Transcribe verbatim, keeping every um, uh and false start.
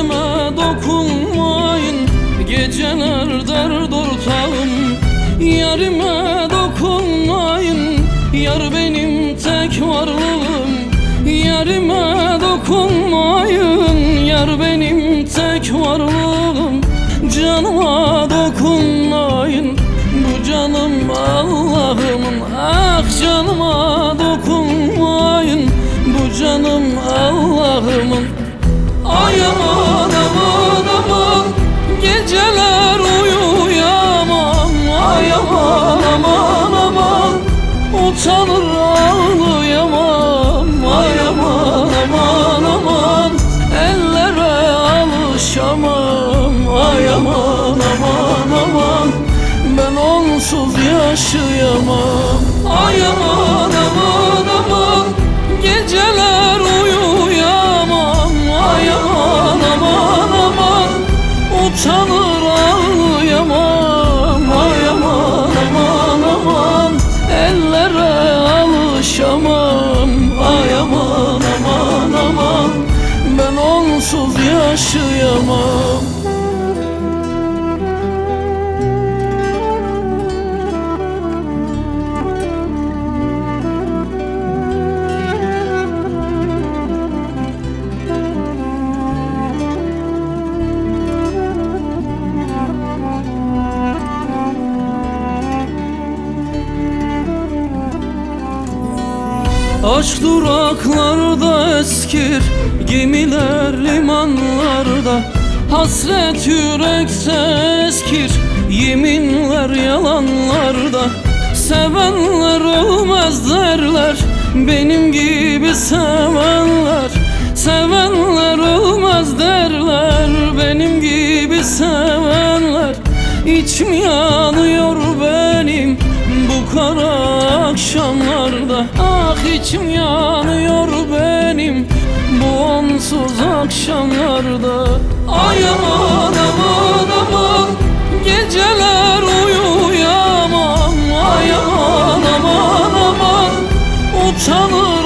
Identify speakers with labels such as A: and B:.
A: Yarime dokunmayın, geceler dert ortağım. Yarime dokunmayın, yar benim tek varlığım. Yarime dokunmayın, yar benim tek varlığım. Canıma dokunmayın, bu canım Allah'ımın. Ah canıma dokunmayın, bu canım Allah'ımın. Ay aman aman aman, geceler uyuyamam. Ay aman aman aman, utanır ağlayamam. Ay aman aman aman, ellere alışamam. Ay aman aman aman, ben onsuz yaşayamam. Ay aman aman aman, geceler uyuyamam. Ay aman aman aman, utanır ağlayamam. Ay aman aman aman, ellere alışamam. Ay aman aman aman, ben onsuz yaşayamam. Aşk duraklarda eskir, gemiler limanlarda. Hasret yürekte eskir, yeminler yalanlarda. Sevenler ölmez derler, benim gibi sevenler. Sevenler ölmez derler, benim gibi sevenler. İçim yanıyor benim bu kara akşamlarda. Ah içim yanıyor benim bu onsuz akşamlarda. Ay aman aman aman, geceler uyuyamam. Ay aman aman aman, utanır